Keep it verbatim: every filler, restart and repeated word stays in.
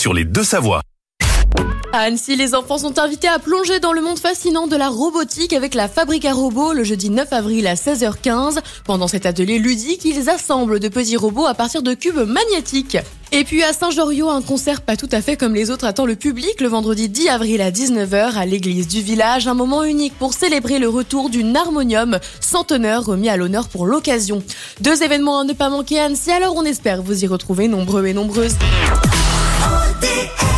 sur les Deux-Savoies. À Annecy, les enfants sont invités à plonger dans le monde fascinant de la robotique avec la Fabrique à robots le jeudi neuf avril à seize heures quinze. Pendant cet atelier ludique, ils assemblent de petits robots à partir de cubes magnétiques. Et puis à Saint-Joriot, un concert pas tout à fait comme les autres attend le public le vendredi dix avril à dix-neuf heures à l'église du village. Un moment unique pour célébrer le retour d'une harmonium centenaire remis à l'honneur pour l'occasion. Deux événements à ne pas manquer à Annecy, alors on espère vous y retrouver nombreux et nombreuses. O D S